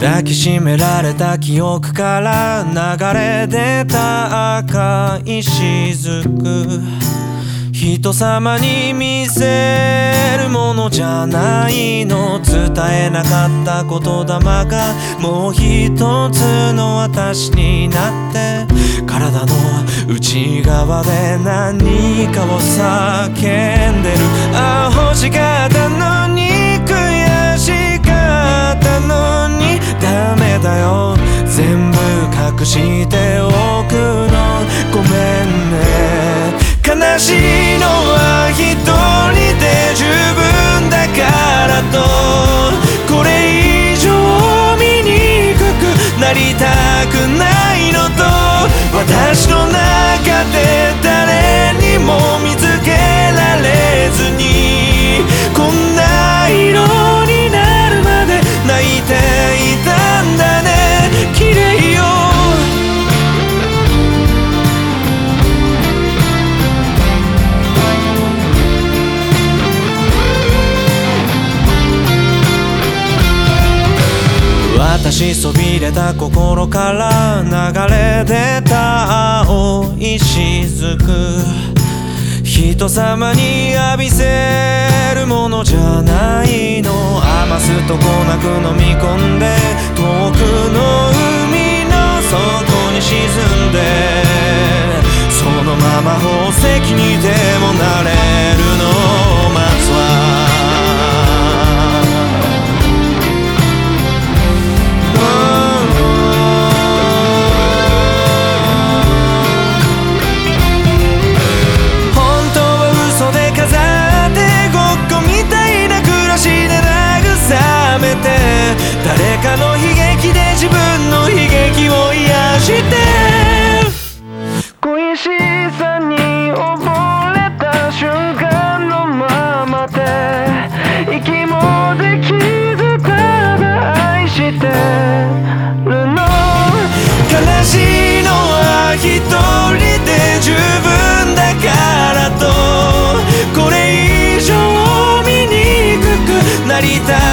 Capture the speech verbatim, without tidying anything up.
抱きしめられた記憶から流れ出た赤い雫、人様に見せるものじゃないの、伝えなかった言霊がもう一つの私になって、体の内側で何かを叫んでる。ああ欲しかったのに悔しかったのにダメだよ、全部隠しておくのごめんね。悲しいのは一人で十分だからと、これ以上醜くなりたくないのと、私の中で誰にも見つけられずにこんな色になるまで泣いていたんだね、綺麗よ。私そびれた心から流れ出た青い雫、人様に浴びせるものじゃないの、余すとこなく飲み込んで遠くの海の底に沈んで、そのまま宝石にでもなれるのを待つわ。誰かの悲劇で自分の悲劇を癒して、恋しさに溺れた瞬間のままで息もできずただ愛してるの。悲しいのは一人で十分だからと、これ以上醜くなりたい